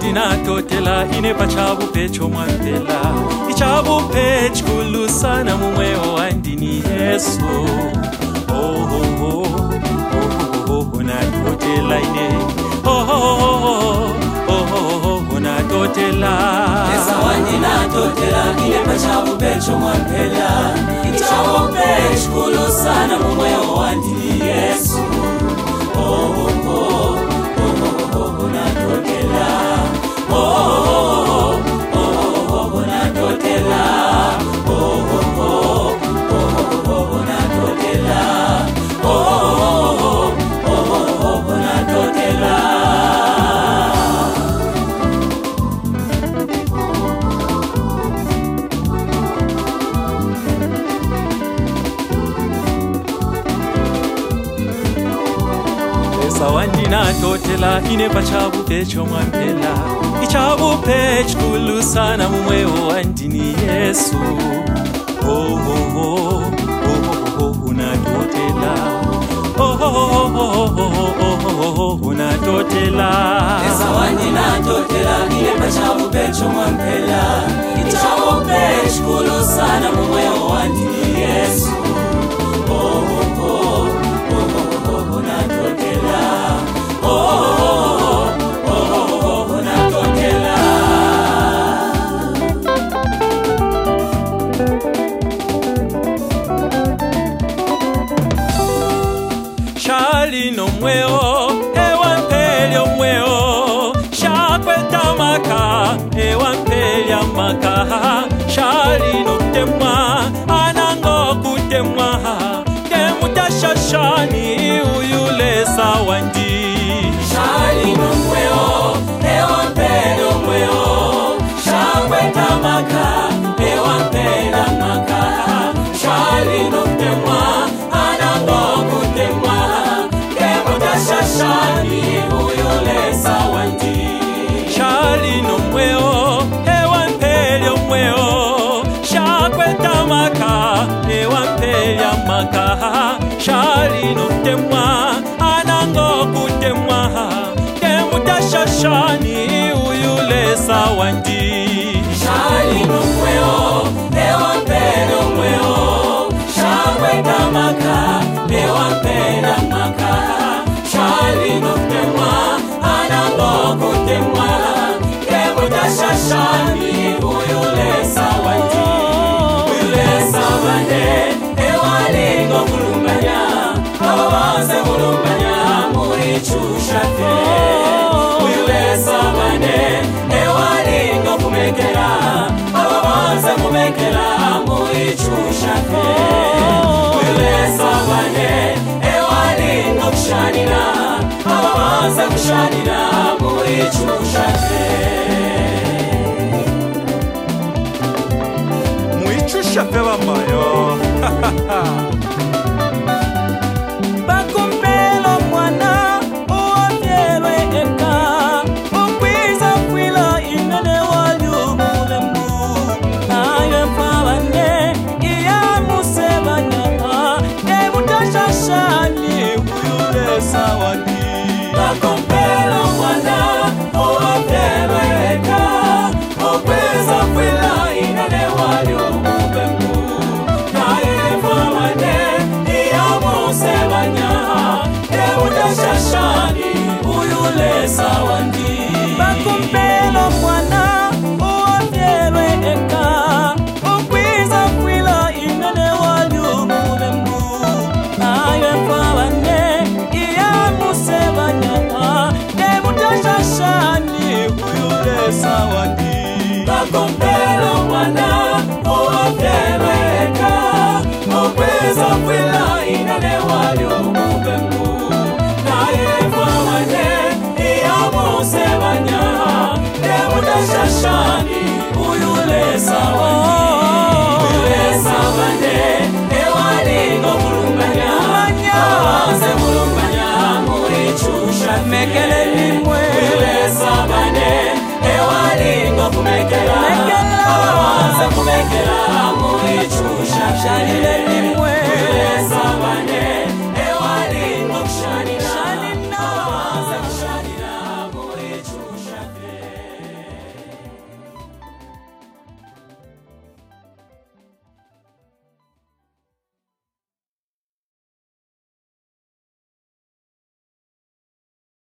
wandina totela inepa chabu pecho mwantela ichabu pech kulu sana mumweo wandini Yesu oh oh oh oh oh oh na totela ine oh oh oh oh oh na totela esa wandina totela inepa chabu pecho mwantela ichabu pech kulu sana mumweo wandini Yesu oh oh oh wandina totela inepa chabu pecho mwantela ichabu pech kulu sana mumweo wandini Yesu oh oh oh oh oh na totela oh oh oh oh na totela esa wandina totela inepa chabu pecho mwantela ichabu pech kulu sana mumweo wandini Yesu oh oh oh oh na totela Shali no mweo, ewanpelia mweo shakweta maka, ewanpelia maka Shali no kutemwa, anango kutemwa Kemuta shashani, uyule sawandi Shali no mweo, ewanpelia mweo shakweta maka, ewanpelia maka Shali no kutemwa, anango kutemwa Shashani uyole sawandi Shali no mweo ewanpelia mweo shakweta maka ewanpelia maka Shali no kutemwa anango kutemwa kemuta shashani uyule sawandi Shali no mweo ewanpelia mweo shakweta maka ewanpelia maka Shali no kutemwa, anango kutemwa Kemuta shashani, uyule sawandi Uyule sawande, ewalingo kulumbanya Ababanze kulumbanya, murichushate Uyule sawande, ewalingo kumekela Ababanze kumekela, murichushate Uyule sawande, ewalingo kushanira Ababanza kushanira muichushate muichushate bamayo Bakumpelo mwana uwavyelwe eka Ukwiza kwila inene walyumulemu Aye fawande iya musebanya Kemuta shashani uyule sawandi Bakumpelo mwana uwavyelwe eka Ukwiza kwila inene walyumulemu Aye fawande iya musebanya Kemuta shashani uyule sawandi Bakumpelo mwana uwavyelwe eka Ukwiza kwila inene walyumulemu Aye fawande iya musebanya Kemuta shashani uyule sawandi Bakumpelo mwana uwavyelwe eka Ukwiza kwila inene walyumulemu Aye fawande iya musebanya Kemuta shashani uyule sawandi Uyule sawande ewalingo kulumbanya Ababanze kulumbanya murichushate Mekele nimwe Uyule sawande ewalingo kumekela Ababanze kumekela murichushate